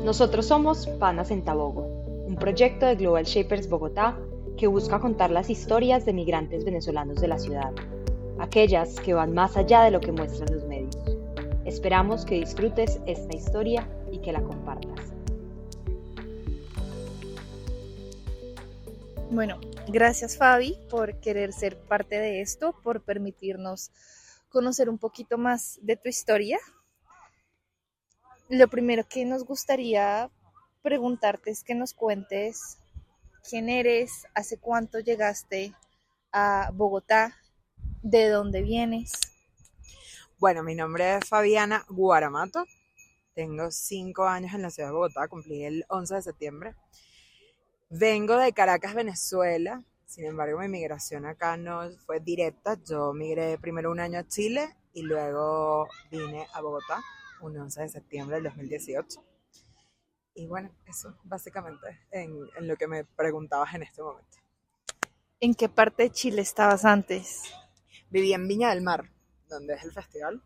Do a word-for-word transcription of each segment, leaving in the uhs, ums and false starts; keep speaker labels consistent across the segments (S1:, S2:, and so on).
S1: Nosotros somos Panas en Tabogo, un proyecto de Global Shapers Bogotá que busca contar las historias de migrantes venezolanos de la ciudad, aquellas que van más allá de lo que muestran los medios. Esperamos que disfrutes esta historia y que la compartas.
S2: Bueno, gracias Fabi por querer ser parte de esto, por permitirnos conocer un poquito más de tu historia. Lo primero que nos gustaría preguntarte es que nos cuentes quién eres, hace cuánto llegaste a Bogotá, de dónde vienes.
S3: Bueno, mi nombre es Fabiana Guaramato, tengo cinco años en la ciudad de Bogotá, cumplí el once de septiembre. Vengo de Caracas, Venezuela, sin embargo mi migración acá no fue directa, yo migré primero un año a Chile y luego vine a Bogotá, un once de septiembre del dos mil dieciocho. Y bueno, eso básicamente en, en lo que me preguntabas en este momento.
S2: ¿En qué parte de Chile estabas antes?
S3: Viví en Viña del Mar, donde es el festival.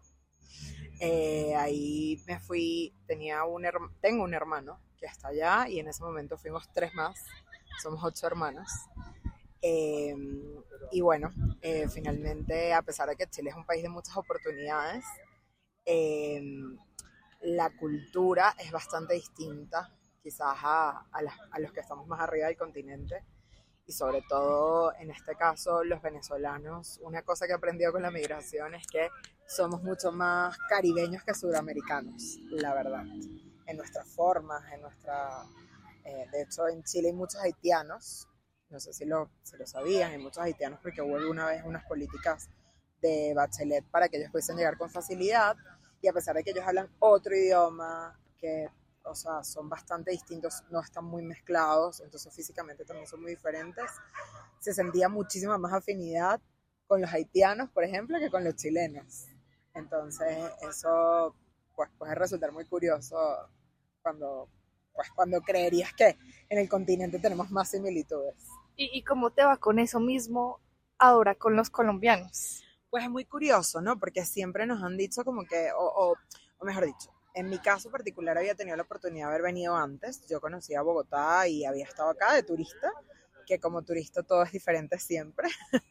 S3: Eh, ahí me fui, tenía un tengo un hermano que está allá y en ese momento fuimos tres más, somos ocho hermanos. Eh, y bueno, eh, finalmente, a pesar de que Chile es un país de muchas oportunidades, eh, la cultura es bastante distinta quizás a, a, las, a los que estamos más arriba del continente y sobre todo en este caso los venezolanos. Una cosa que he aprendido con la migración es que somos mucho más caribeños que sudamericanos, la verdad, en nuestras formas, en nuestra... Eh, de hecho en Chile hay muchos haitianos, no sé si lo, si lo sabían, hay muchos haitianos porque hubo alguna vez unas políticas de Bachelet para que ellos pudiesen llegar con facilidad. Y a pesar de que ellos hablan otro idioma, que, o sea, son bastante distintos, no están muy mezclados, entonces físicamente también son muy diferentes, se sentía muchísima más afinidad con los haitianos, por ejemplo, que con los chilenos. Entonces, eso pues, puede resultar muy curioso cuando, pues, cuando creerías que en el continente tenemos más similitudes.
S2: ¿Y, y cómo te va con eso mismo ahora con los colombianos?
S3: Pues es muy curioso, ¿no? Porque siempre nos han dicho como que, o, o, o mejor dicho, en mi caso particular había tenido la oportunidad de haber venido antes. Yo conocía Bogotá y había estado acá de turista, que como turista todo es diferente siempre.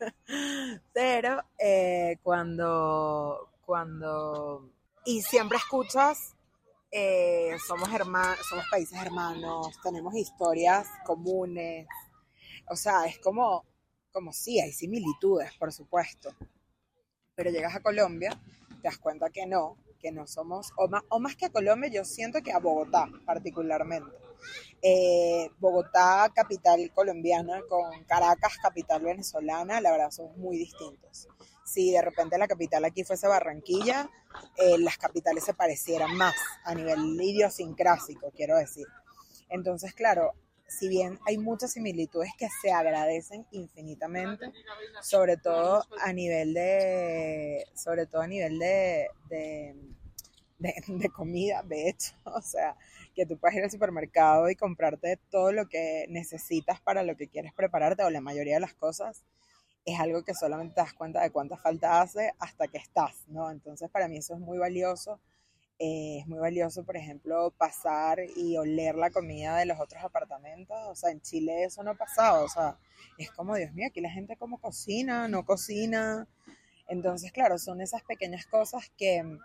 S3: Pero eh, cuando, cuando... Y siempre escuchas, eh, somos, hermanos, somos países hermanos, tenemos historias comunes. O sea, es como, como sí, hay similitudes, por supuesto. Pero llegas a Colombia, te das cuenta que no, que no somos, o más, o más que a Colombia, yo siento que a Bogotá particularmente. Eh, Bogotá, capital colombiana, con Caracas, capital venezolana, la verdad son muy distintos. Si de repente la capital aquí fuese Barranquilla, eh, las capitales se parecieran más a nivel idiosincrásico, quiero decir. Entonces, claro, si bien hay muchas similitudes que se agradecen infinitamente, sobre todo a nivel de, sobre todo a nivel de, de, de, de comida, de hecho, o sea, que tú puedes ir al supermercado y comprarte todo lo que necesitas para lo que quieres prepararte, o la mayoría de las cosas, es algo que solamente te das cuenta de cuánta falta hace hasta que estás, ¿no? Entonces, para mí eso es muy valioso. Eh, es muy valioso, por ejemplo, pasar y oler la comida de los otros apartamentos. O sea, en Chile eso no pasaba. O sea, es como, Dios mío, aquí la gente como cocina, no cocina. Entonces, claro, son esas pequeñas cosas que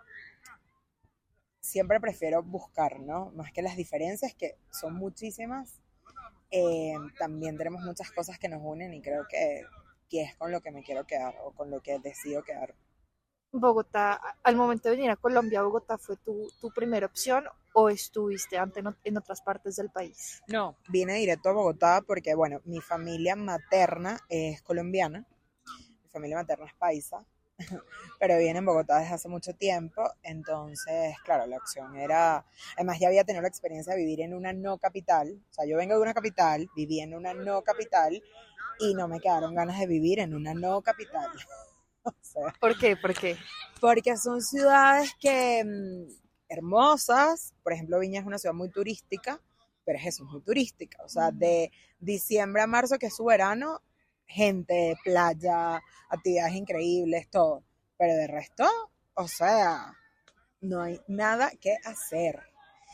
S3: siempre prefiero buscar, ¿no? Más que las diferencias, que son muchísimas. Eh, también tenemos muchas cosas que nos unen y creo que, que es con lo que me quiero quedar o con lo que decido quedar.
S2: Bogotá, al momento de venir a Colombia, ¿Bogotá fue tu, tu primera opción o estuviste antes en, en otras partes del país?
S3: No, vine directo a Bogotá porque, bueno, mi familia materna es colombiana, mi familia materna es paisa, pero viene en Bogotá desde hace mucho tiempo, entonces, claro, la opción era, además ya había tenido la experiencia de vivir en una no capital, o sea, yo vengo de una capital, viví en una no capital y no me quedaron ganas de vivir en una no capital. O sea,
S2: ¿Por qué? ¿Por qué?
S3: Porque son ciudades que mmm, hermosas, por ejemplo Viña es una ciudad muy turística, pero es eso, es muy turística, o sea, de diciembre a marzo, que es su verano, gente, playa, actividades increíbles, todo, pero de resto, o sea, no hay nada que hacer.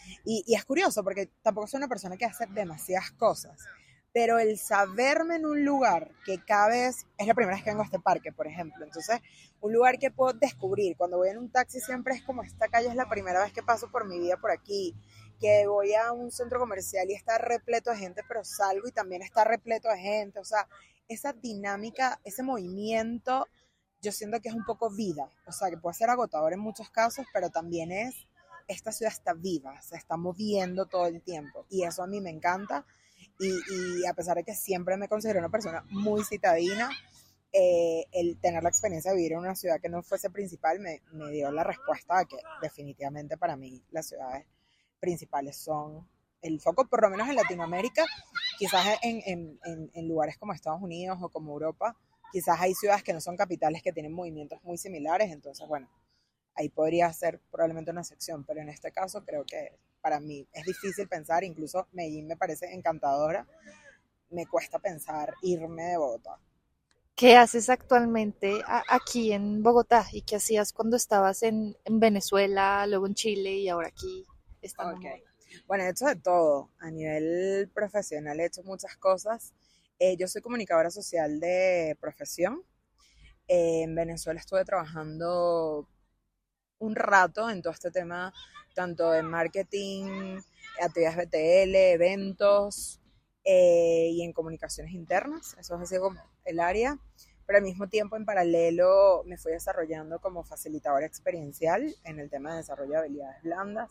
S3: Y, y es curioso porque tampoco soy una persona que hace demasiadas cosas, pero el saberme en un lugar que cada vez, es la primera vez que vengo a este parque, por ejemplo, entonces un lugar que puedo descubrir, cuando voy en un taxi siempre es como esta calle es la primera vez que paso por mi vida por aquí, que voy a un centro comercial y está repleto de gente, pero salgo y también está repleto de gente, o sea, esa dinámica, ese movimiento, yo siento que es un poco vida, o sea, que puede ser agotador en muchos casos, pero también es, esta ciudad está viva, se está moviendo todo el tiempo, y eso a mí me encanta. Y, y a pesar de que siempre me considero una persona muy citadina, eh, el tener la experiencia de vivir en una ciudad que no fuese principal me, me dio la respuesta a que definitivamente para mí las ciudades principales son el foco, por lo menos en Latinoamérica, quizás en, en, en, en lugares como Estados Unidos o como Europa, quizás hay ciudades que no son capitales que tienen movimientos muy similares, entonces bueno, ahí podría ser probablemente una excepción, pero en este caso creo que para mí es difícil pensar, incluso Medellín me parece encantadora, me cuesta pensar irme de Bogotá.
S2: ¿Qué haces actualmente a- aquí en Bogotá y qué hacías cuando estabas en, en Venezuela, luego en Chile y ahora aquí estando en
S3: Ok,
S2: Bogotá?
S3: bueno, he hecho de todo, a nivel profesional he hecho muchas cosas. Eh, yo soy comunicadora social de profesión. Eh, en Venezuela estuve trabajando un rato en todo este tema, tanto en marketing, actividades B T L, eventos eh, y en comunicaciones internas. Eso ha sido como el área. Pero al mismo tiempo, en paralelo, me fui desarrollando como facilitadora experiencial en el tema de desarrollo de habilidades blandas.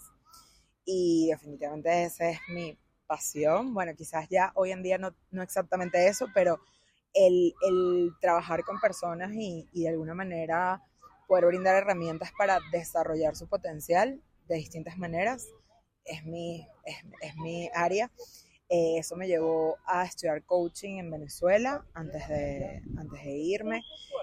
S3: Y definitivamente esa es mi pasión. Bueno, quizás ya hoy en día no, no exactamente eso, pero el, el trabajar con personas y, y de alguna manera poder brindar herramientas para desarrollar su potencial de distintas maneras es mi, es, es mi área. Eh, eso me llevó a estudiar coaching en Venezuela antes de, antes de irme.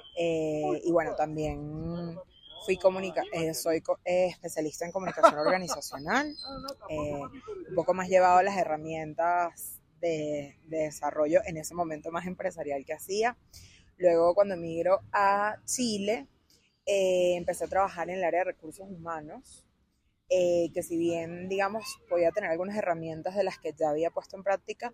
S3: Eh, y bueno, también fui comunica eh, soy co eh, especialista en comunicación organizacional, eh, un poco más llevado a las herramientas de, de desarrollo en ese momento más empresarial que hacía. Luego, cuando emigro a Chile, eh, empecé a trabajar en el área de recursos humanos, eh, que si bien, digamos, podía tener algunas herramientas de las que ya había puesto en práctica,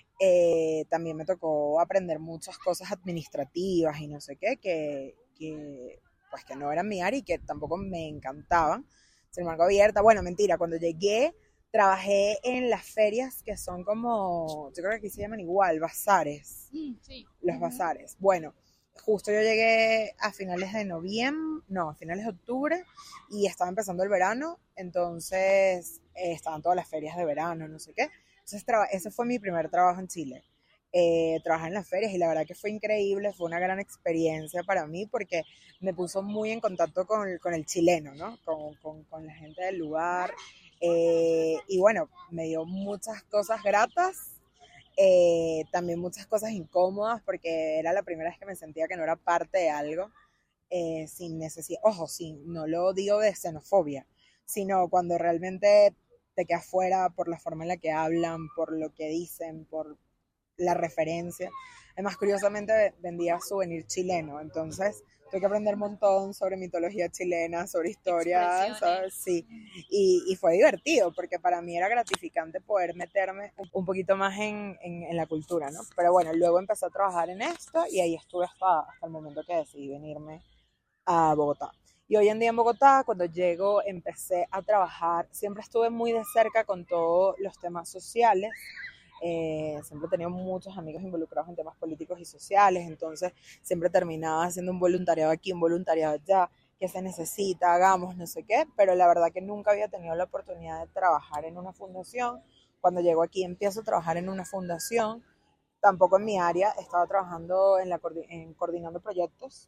S3: eh, también me tocó aprender muchas cosas administrativas y no sé qué, que, que, pues que no eran mi área y que tampoco me encantaban. Sin embargo, abierta, bueno, mentira, cuando llegué trabajé en las ferias que son como, yo creo que aquí se llaman igual, bazares,
S2: Mm, sí.
S3: los bazares. Bueno, justo yo llegué a finales de noviembre, no, a finales de octubre y estaba empezando el verano, entonces eh, estaban todas las ferias de verano, no sé qué. Entonces ese fue mi primer trabajo en Chile. Eh, trabajar en las ferias y la verdad que fue increíble, fue una gran experiencia para mí porque me puso muy en contacto con, con el chileno, ¿no? Con, con, con la gente del lugar. Eh, y bueno, me dio muchas cosas gratas, eh, también muchas cosas incómodas porque era la primera vez que me sentía que no era parte de algo, eh, sin necesidad, ojo, sin, no lo digo de xenofobia, sino cuando realmente te quedas fuera por la forma en la que hablan, por lo que dicen, por la referencia. Además, curiosamente vendía souvenir chileno, entonces tuve que aprender un montón sobre mitología chilena, sobre historia, ¿sabes? Sí, y, y fue divertido porque para mí era gratificante poder meterme un, un poquito más en, en, en, la cultura, ¿no? Pero bueno, luego empecé a trabajar en esto y ahí estuve hasta, hasta el momento que decidí venirme a Bogotá. Y hoy en día en Bogotá, cuando llego, empecé a trabajar, siempre estuve muy de cerca con todos los temas sociales. Eh, siempre he tenido muchos amigos involucrados en temas políticos y sociales, entonces siempre terminaba haciendo un voluntariado aquí, un voluntariado allá, que se necesita, hagamos, no sé qué, pero la verdad que nunca había tenido la oportunidad de trabajar en una fundación. Cuando llego aquí empiezo a trabajar en una fundación, tampoco en mi área, estaba trabajando en, la, en coordinando proyectos,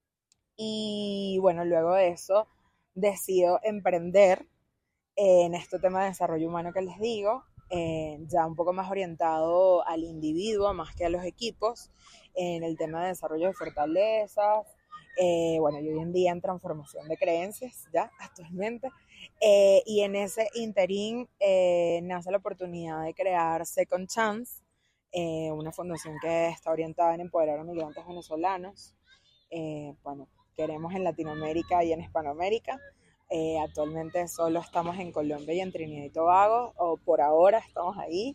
S3: y bueno, luego de eso decido emprender en este tema de desarrollo humano que les digo, eh, ya un poco más orientado al individuo más que a los equipos, en el tema de desarrollo de fortalezas, eh, bueno, y hoy en día en transformación de creencias, ya actualmente, eh, y en ese interín eh, nace la oportunidad de crear Second Chance, eh, una fundación que está orientada en empoderar a migrantes venezolanos, eh, bueno, queremos en Latinoamérica y en Hispanoamérica, Eh, actualmente solo estamos en Colombia y en Trinidad y Tobago, o por ahora estamos ahí.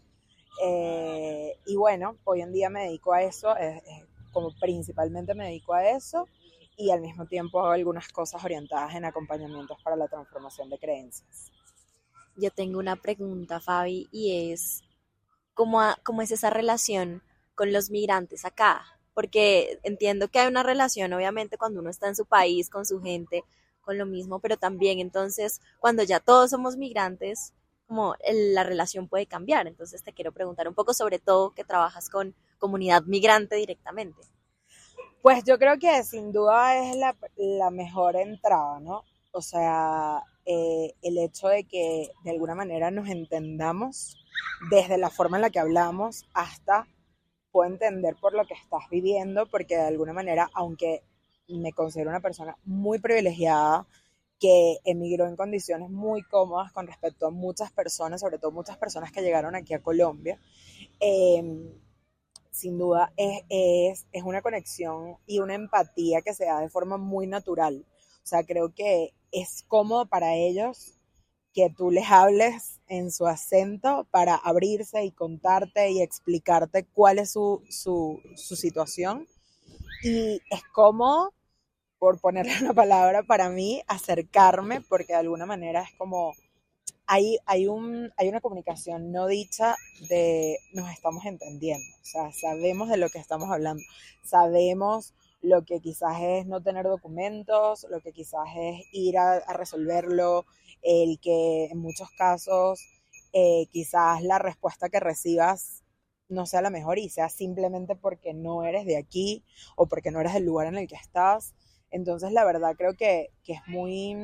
S3: Eh, y bueno, hoy en día me dedico a eso, es, es como principalmente me dedico a eso y al mismo tiempo hago algunas cosas orientadas en acompañamientos para la transformación de creencias.
S4: Yo tengo una pregunta, Fabi, y es, ¿cómo, a- cómo es esa relación con los migrantes acá? Porque entiendo que hay una relación, obviamente, cuando uno está en su país, con su gente, con lo mismo, pero también entonces, cuando ya todos somos migrantes, como el- la relación puede cambiar. Entonces te quiero preguntar un poco sobre todo que trabajas con comunidad migrante directamente.
S3: Pues yo creo que sin duda es la, la mejor entrada, ¿no? O sea, eh, el hecho de que de alguna manera nos entendamos desde la forma en la que hablamos hasta puedo entender por lo que estás viviendo, porque de alguna manera, aunque me considero una persona muy privilegiada, que emigró en condiciones muy cómodas con respecto a muchas personas, sobre todo muchas personas que llegaron aquí a Colombia, eh, sin duda es, es, es una conexión y una empatía que se da de forma muy natural. O sea, creo que es cómodo para ellos que tú les hables en su acento para abrirse y contarte y explicarte cuál es su, su, su situación. Y es cómodo, por ponerle una palabra, para mí, acercarme, porque de alguna manera es como, hay, hay, un, hay una comunicación no dicha de nos estamos entendiendo, o sea, sabemos de lo que estamos hablando, sabemos lo que quizás es no tener documentos, lo que quizás es ir a, a resolverlo, el que en muchos casos eh, quizás la respuesta que recibas no sea la mejor y sea simplemente porque no eres de aquí o porque no eres del lugar en el que estás. Entonces, la verdad creo que, que es muy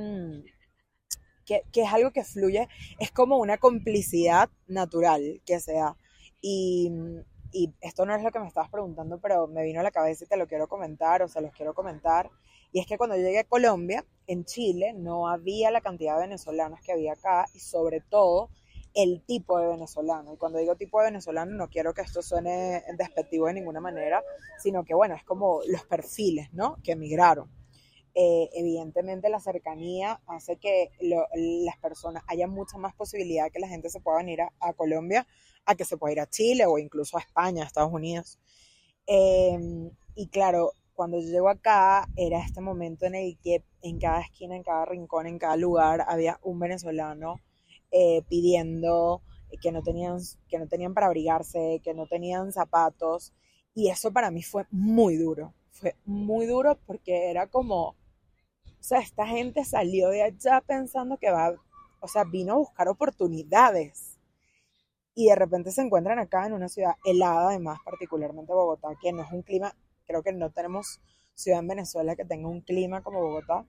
S3: que, que, es algo que fluye, es como una complicidad natural que se da. Y, y esto no es lo que me estabas preguntando, pero me vino a la cabeza y te lo quiero comentar, o se los quiero comentar. Y es que cuando yo llegué a Colombia, en Chile, no había la cantidad de venezolanos que había acá y sobre todo el tipo de venezolano. Y cuando digo tipo de venezolano, no quiero que esto suene despectivo de ninguna manera, sino que, bueno, es como los perfiles, ¿no? Que emigraron. Eh, evidentemente la cercanía hace que lo, las personas, haya mucha más posibilidad que la gente se pueda venir a, a Colombia, a que se pueda ir a Chile o incluso a España, a Estados Unidos. Eh, y claro, cuando yo llego acá, era este momento en el que en cada esquina, en cada rincón, en cada lugar, había un venezolano eh, pidiendo que no, tenían, que no tenían para abrigarse, que no tenían zapatos. Y eso para mí fue muy duro. Fue muy duro porque era como, o sea, esta gente salió de allá pensando que va, o sea, vino a buscar oportunidades y de repente se encuentran acá en una ciudad helada, además, particularmente Bogotá, que no es un clima, creo que no tenemos ciudad en Venezuela que tenga un clima como Bogotá,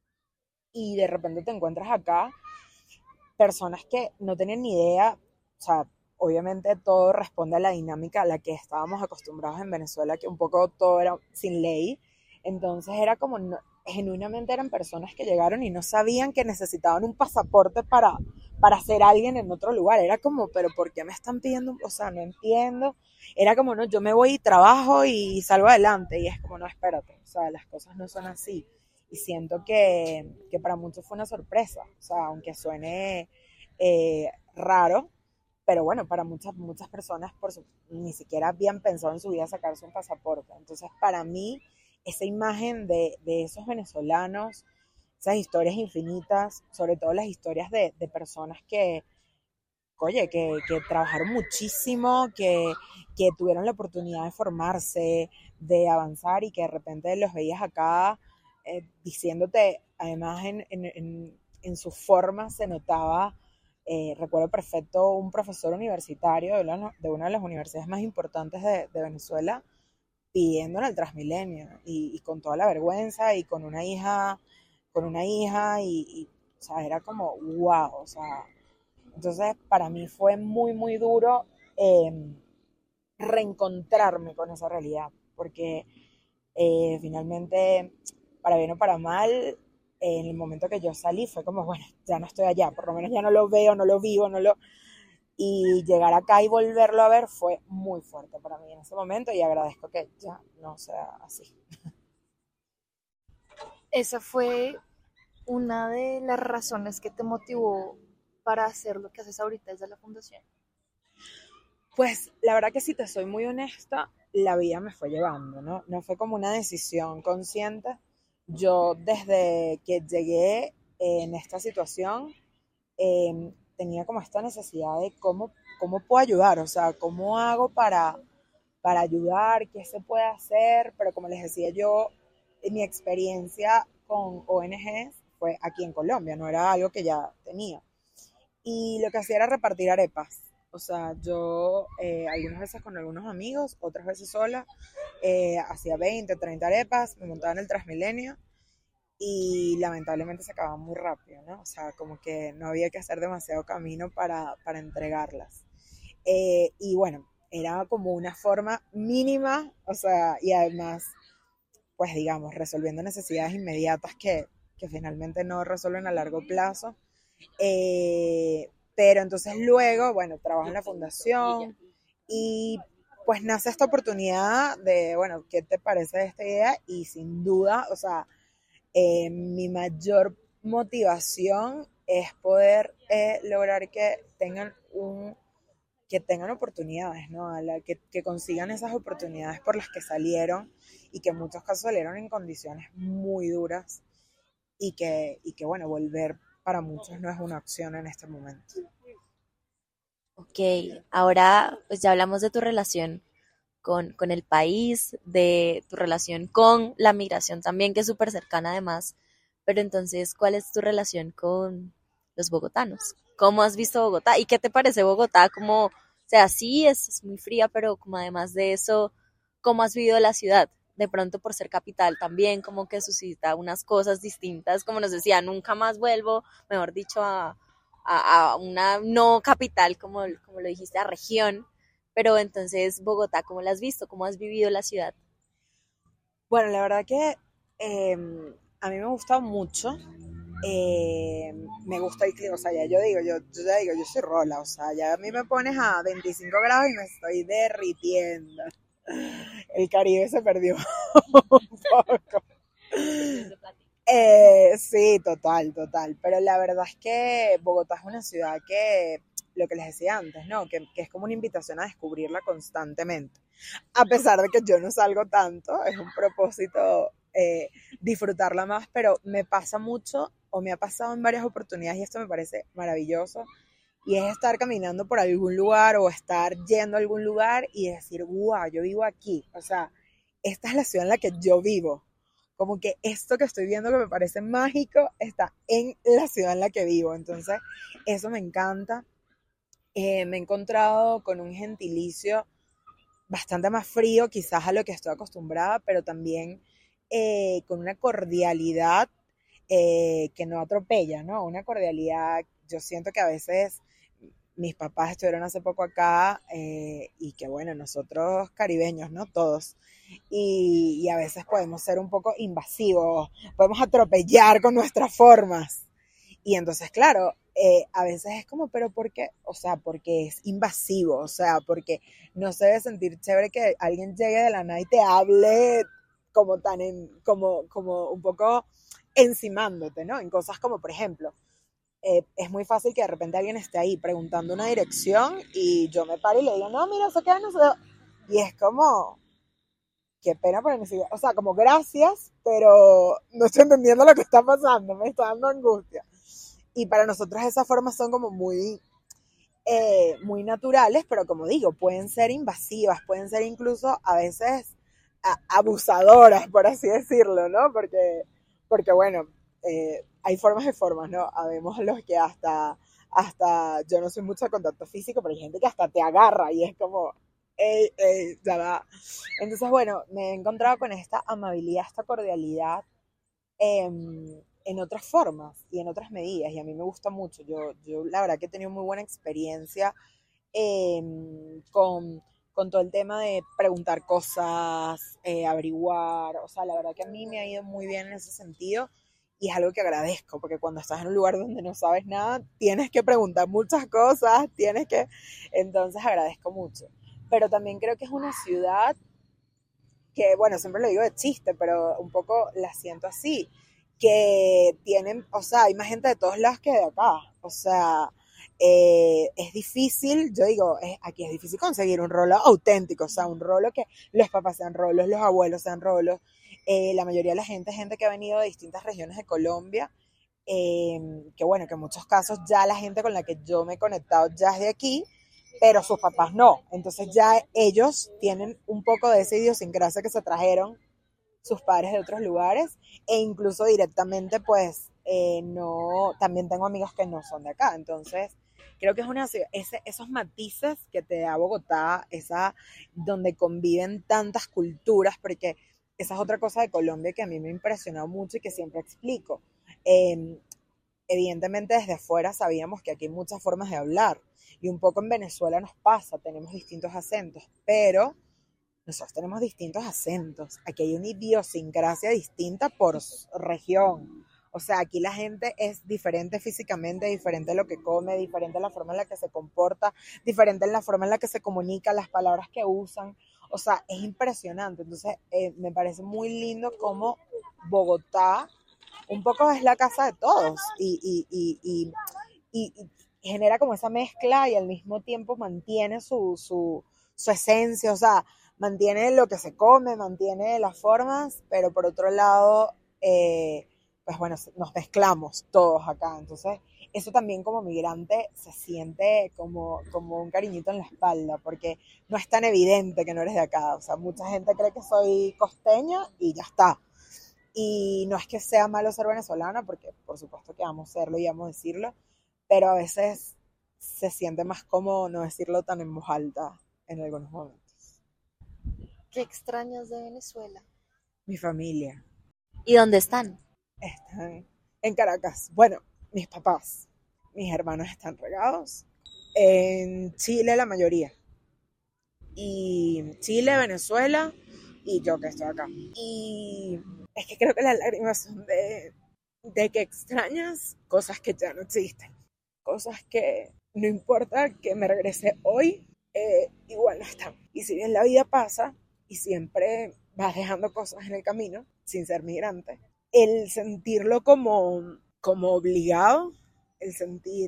S3: y de repente te encuentras acá personas que no tenían ni idea, o sea, obviamente todo responde a la dinámica a la que estábamos acostumbrados en Venezuela, que un poco todo era sin ley, entonces era como, no, genuinamente eran personas que llegaron y no sabían que necesitaban un pasaporte para, para ser alguien en otro lugar, era como, pero ¿por qué me están pidiendo? O sea, no entiendo, era como, no, yo me voy y trabajo y salgo adelante, y es como, no, espérate, o sea, las cosas no son así, y siento que, que para muchos fue una sorpresa, o sea, aunque suene eh, raro, pero bueno, para muchas, muchas personas por su, ni siquiera habían pensado en su vida sacarse un pasaporte. Entonces, para mí, esa imagen de, de esos venezolanos, esas historias infinitas, sobre todo las historias de, de personas que, oye, que, que trabajaron muchísimo, que, que tuvieron la oportunidad de formarse, de avanzar y que de repente los veías acá eh, diciéndote, además en, en, en, en su forma se notaba, eh, recuerdo perfecto un profesor universitario de una, de una de las universidades más importantes de, de Venezuela pidiéndole el Transmilenio y, y, con toda la vergüenza y con una hija, con una hija y, y o sea, era como wow, o sea, entonces para mí fue muy, muy duro eh, reencontrarme con esa realidad, porque eh, finalmente, para bien o para mal, eh, en el momento que yo salí fue como, bueno, ya no estoy allá, por lo menos ya no lo veo, no lo vivo, no lo... Y llegar acá y volverlo a ver fue muy fuerte para mí en ese momento y agradezco que ya no sea así.
S2: Esa fue una de las razones que te motivó para hacer lo que haces ahorita desde la fundación?
S3: Pues la verdad que si te soy muy honesta, la vida me fue llevando, ¿no? No fue como una decisión consciente. Yo desde que llegué en esta situación eh, tenía como esta necesidad de cómo, cómo puedo ayudar, o sea, cómo hago para, para ayudar, qué se puede hacer, pero como les decía yo, mi experiencia con O N Ges fue aquí en Colombia, no era algo que ya tenía. Y lo que hacía era repartir arepas. O sea, yo eh, algunas veces con algunos amigos, otras veces sola, eh, hacía veinte, treinta arepas, me montaba en el Transmilenio y lamentablemente se acababan muy rápido, ¿no? O sea, como que no había que hacer demasiado camino para, para entregarlas. Eh, y bueno, era como una forma mínima, o sea, y además, pues digamos, resolviendo necesidades inmediatas que, que finalmente no resuelven a largo plazo. Eh, pero entonces luego, bueno, trabajo en la fundación y pues nace esta oportunidad de, bueno, ¿qué te parece esta idea? Y sin duda, o sea, eh, mi mayor motivación es poder eh, lograr que tengan un que tengan oportunidades, ¿no? A la, que, que consigan esas oportunidades por las que salieron y que en muchos casos salieron en condiciones muy duras y que, y que bueno, volver para muchos no es una opción en este momento.
S4: Ok, ahora pues ya hablamos de tu relación con, con el país, de tu relación con la migración también, que es súper cercana además, pero entonces, ¿cuál es tu relación con los bogotanos? ¿Cómo has visto Bogotá? ¿Y qué te parece Bogotá? Como, o sea, sí, es, es muy fría, pero como además de eso, ¿cómo has vivido la ciudad? De pronto por ser capital también, como que suscita unas cosas distintas, como nos decía, nunca más vuelvo, mejor dicho, a, a, a una no capital, como, como lo dijiste, a región, pero entonces, Bogotá, ¿cómo la has visto? ¿Cómo has vivido la ciudad?
S3: Bueno, la verdad que eh, a mí me gusta mucho. Eh, me gusta el clima, o sea, ya yo digo, yo, yo ya digo, yo soy rola, o sea, ya a mí me pones a veinticinco grados y me estoy derritiendo. El Caribe se perdió un poco. Eh, sí, total, total. Pero la verdad es que Bogotá es una ciudad que, lo que les decía antes, ¿no? Que, que es como una invitación a descubrirla constantemente. A pesar de que yo no salgo tanto, es un propósito eh, disfrutarla más, pero me pasa mucho, o me ha pasado en varias oportunidades, y esto me parece maravilloso, y es estar caminando por algún lugar o estar yendo a algún lugar y decir, wow, yo vivo aquí. O sea, esta es la ciudad en la que yo vivo. Como que esto que estoy viendo que me parece mágico está en la ciudad en la que vivo. Entonces, eso me encanta. Eh, me he encontrado con un gentilicio bastante más frío quizás a lo que estoy acostumbrada, pero también eh, con una cordialidad eh, que no atropella, ¿no? Una cordialidad, yo siento que a veces mis papás estuvieron hace poco acá eh, y que bueno, nosotros caribeños, ¿no? Todos. Y, y a veces podemos ser un poco invasivos, podemos atropellar con nuestras formas. Y entonces, claro, eh, a veces es como, pero ¿por qué? O sea, porque es invasivo, o sea, porque no se debe sentir chévere que alguien llegue de la nada y te hable como tan, en, como, como un poco encimándote, ¿no? En cosas como, por ejemplo, eh, es muy fácil que de repente alguien esté ahí preguntando una dirección y yo me paro y le digo, no, mira, eso queda no sé. Y es como, qué pena, pero ni o sea, como gracias, pero no estoy entendiendo lo que está pasando, me está dando angustia. Y para nosotros esas formas son como muy, eh, muy naturales, pero como digo, pueden ser invasivas, pueden ser incluso a veces a, abusadoras, por así decirlo, ¿no? Porque, porque bueno, eh, hay formas de formas, ¿no? Habemos los que hasta, hasta, yo no soy mucho de contacto físico, pero hay gente que hasta te agarra y es como, ey, ey, ya va. Entonces, bueno, me he encontrado con esta amabilidad, esta cordialidad, eh, en otras formas y en otras medidas, y a mí me gusta mucho. Yo, yo la verdad que he tenido muy buena experiencia eh, con, con todo el tema de preguntar cosas, eh, averiguar, o sea, la verdad que a mí me ha ido muy bien en ese sentido y es algo que agradezco, porque cuando estás en un lugar donde no sabes nada, tienes que preguntar muchas cosas, tienes que, entonces agradezco mucho. Pero también creo que es una ciudad que, bueno, siempre lo digo de chiste, pero un poco la siento así, que tienen, o sea, hay más gente de todos lados que de acá, o sea, eh, es difícil, yo digo, es, aquí es difícil conseguir un rolo auténtico, o sea, un rolo que los papás sean rolos, los abuelos sean rolos, eh, la mayoría de la gente es gente que ha venido de distintas regiones de Colombia, eh, que bueno, que en muchos casos ya la gente con la que yo me he conectado ya es de aquí, pero sus papás no, entonces ya ellos tienen un poco de esa idiosincrasia que se trajeron sus padres de otros lugares, e incluso directamente pues eh, no, también tengo amigos que no son de acá, entonces creo que es una ese, esos matices que te da Bogotá, esa donde conviven tantas culturas, porque esa es otra cosa de Colombia que a mí me ha impresionado mucho y que siempre explico. Eh, evidentemente desde afuera sabíamos que aquí hay muchas formas de hablar, y un poco en Venezuela nos pasa, tenemos distintos acentos, pero nosotros tenemos distintos acentos. Aquí hay una idiosincrasia distinta por región. O sea, aquí la gente es diferente físicamente, diferente en lo que come, diferente en la forma en la que se comporta, diferente en la forma en la que se comunica, las palabras que usan. O sea, es impresionante. Entonces, eh, me parece muy lindo cómo Bogotá un poco es la casa de todos y, y, y, y, y, y genera como esa mezcla y al mismo tiempo mantiene su, su, su esencia. O sea, mantiene lo que se come, mantiene las formas, pero por otro lado, eh, pues bueno, nos mezclamos todos acá. Entonces, eso también como migrante se siente como, como un cariñito en la espalda, porque no es tan evidente que no eres de acá. O sea, mucha gente cree que soy costeña y ya está. Y no es que sea malo ser venezolana, porque por supuesto que vamos a serlo y vamos a decirlo, pero a veces se siente más cómodo no decirlo tan en voz alta en algunos momentos.
S2: ¿Qué extrañas de Venezuela?
S3: Mi familia.
S4: ¿Y dónde están?
S3: Están en Caracas. Bueno, mis papás, mis hermanos están regados. En Chile la mayoría. Y Chile, Venezuela y yo que estoy acá. Y es que creo que las lágrimas son de, de que extrañas cosas que ya no existen. Cosas que no importa que me regrese hoy, eh, igual no están. Y si bien la vida pasa, y siempre vas dejando cosas en el camino, sin ser migrante, el sentirlo como, como obligado, el sentir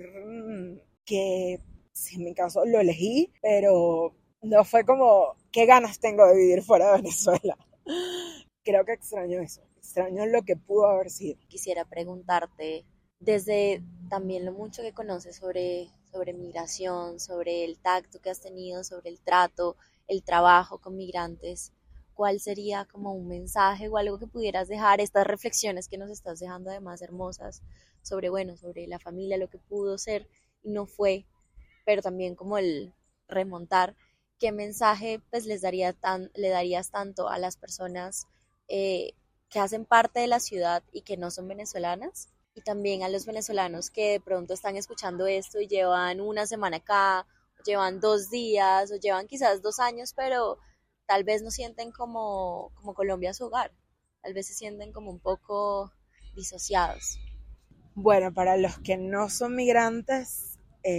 S3: que, si en mi caso lo elegí, pero no fue como, qué ganas tengo de vivir fuera de Venezuela. Creo que extraño eso, extraño lo que pudo haber sido.
S4: Quisiera preguntarte, desde también lo mucho que conoces sobre, sobre migración, sobre el tacto que has tenido, sobre el trato, el trabajo con migrantes, ¿cuál sería como un mensaje o algo que pudieras dejar, estas reflexiones que nos estás dejando además hermosas sobre, bueno, sobre la familia, lo que pudo ser y no fue, pero también como el remontar, qué mensaje pues les daría tan, le darías tanto a las personas eh, que hacen parte de la ciudad y que no son venezolanas, y también a los venezolanos que de pronto están escuchando esto y llevan una semana acá, llevan dos días o llevan quizás dos años, pero tal vez no sienten como, como Colombia su hogar, tal vez se sienten como un poco disociados.
S3: Bueno, para los que no son migrantes,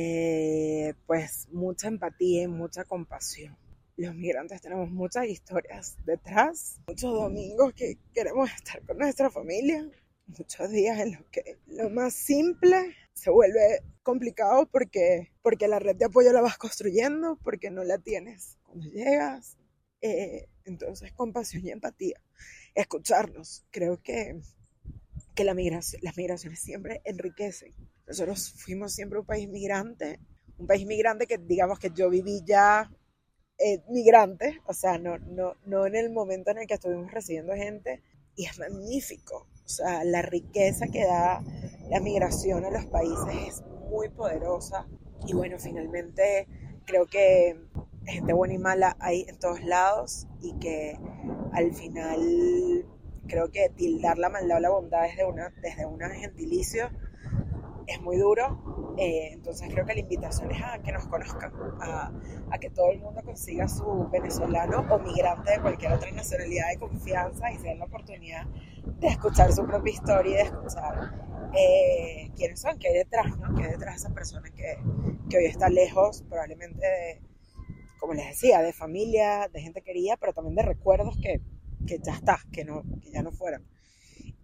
S3: eh, pues mucha empatía y mucha compasión. Los migrantes tenemos muchas historias detrás, muchos domingos que queremos estar con nuestra familia, muchos días en los que lo más simple se vuelve complicado porque, porque la red de apoyo la vas construyendo, porque no la tienes cuando llegas. Eh, entonces, compasión y empatía. Escucharnos. Creo que, que la migración, las migraciones siempre enriquecen. Nosotros fuimos siempre un país migrante, un país migrante que digamos que yo viví ya eh, migrante, o sea, no, no, no en el momento en el que estuvimos recibiendo gente, y es magnífico. O sea, la riqueza que da la migración a los países es muy poderosa. Y bueno, finalmente creo que gente buena y mala hay en todos lados, y que al final creo que tildar la maldad o la bondad desde una, desde un gentilicio es muy duro. Eh, entonces creo que la invitación es a que nos conozcan, a, a que todo el mundo consiga su venezolano o migrante de cualquier otra nacionalidad de confianza y se den la oportunidad de escuchar su propia historia y de escuchar eh, quiénes son, qué hay detrás, ¿no? Qué hay detrás de esa persona que, que hoy está lejos, probablemente de, como les decía, de familia, de gente querida, pero también de recuerdos que, que ya está, que, no, que ya no fueron.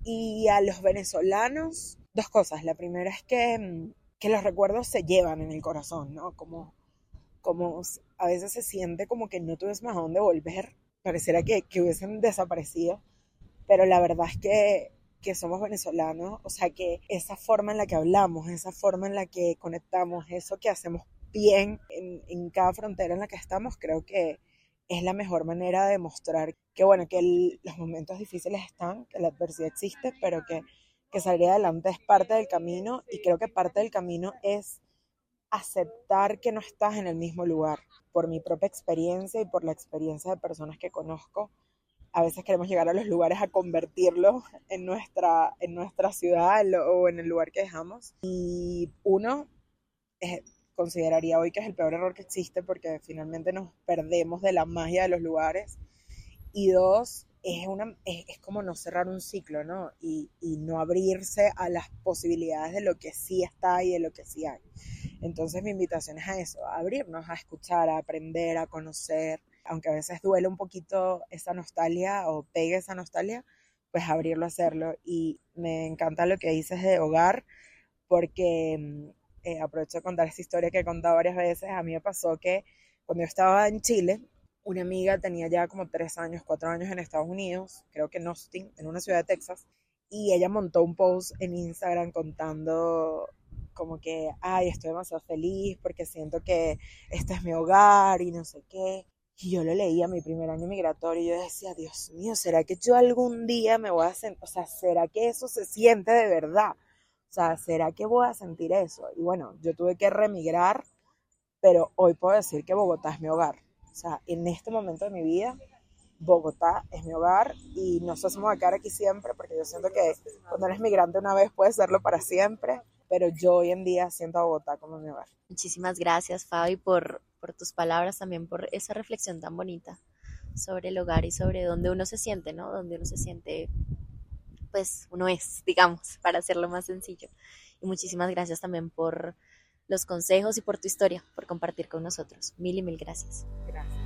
S3: Y a los venezolanos, dos cosas. La primera es que, que los recuerdos se llevan en el corazón, ¿no? Como, como a veces se siente como que no tuviésemos a dónde volver, pareciera que, que hubiesen desaparecido, pero la verdad es que, que somos venezolanos, o sea que esa forma en la que hablamos, esa forma en la que conectamos, eso que hacemos bien en, en cada frontera en la que estamos, creo que es la mejor manera de demostrar que, bueno, que el, los momentos difíciles están, que la adversidad existe, pero que, que salir adelante es parte del camino, y creo que parte del camino es aceptar que no estás en el mismo lugar. Por mi propia experiencia y por la experiencia de personas que conozco, a veces queremos llegar a los lugares a convertirlos en nuestra, en nuestra ciudad o en el lugar que dejamos. Y uno, eh, consideraría hoy que es el peor error que existe, porque finalmente nos perdemos de la magia de los lugares. Y dos, es, una, es, es como no cerrar un ciclo, ¿no? Y, y no abrirse a las posibilidades de lo que sí está y de lo que sí hay. Entonces mi invitación es a eso, a abrirnos, a escuchar, a aprender, a conocer. Aunque a veces duele un poquito esa nostalgia o pegue esa nostalgia, pues abrirlo a hacerlo. Y me encanta lo que dices de hogar, porque eh, aprovecho de contar esta historia que he contado varias veces. A mí me pasó que cuando yo estaba en Chile, una amiga tenía ya como tres años, cuatro años en Estados Unidos, creo que en Austin, en una ciudad de Texas, y ella montó un post en Instagram contando como que, ay, estoy demasiado feliz porque siento que este es mi hogar y no sé qué. Y yo lo leía mi primer año migratorio y yo decía, Dios mío, ¿será que yo algún día me voy a sentir, o sea, ¿será que eso se siente de verdad? O sea, ¿será que voy a sentir eso? Y bueno, yo tuve que remigrar, pero hoy puedo decir que Bogotá es mi hogar. O sea, en este momento de mi vida, Bogotá es mi hogar, y no sé si me voy a quedar aquí siempre, porque yo siento que cuando eres migrante una vez puedes serlo para siempre, pero yo hoy en día siento a Bogotá como mi hogar.
S4: Muchísimas gracias, Fabi, por, por tus palabras, también por esa reflexión tan bonita sobre el hogar y sobre dónde uno se siente, ¿no? Donde uno se siente, pues, uno es, digamos, para hacerlo más sencillo. Y muchísimas gracias también por los consejos y por tu historia, por compartir con nosotros. Mil y mil gracias.
S3: Gracias.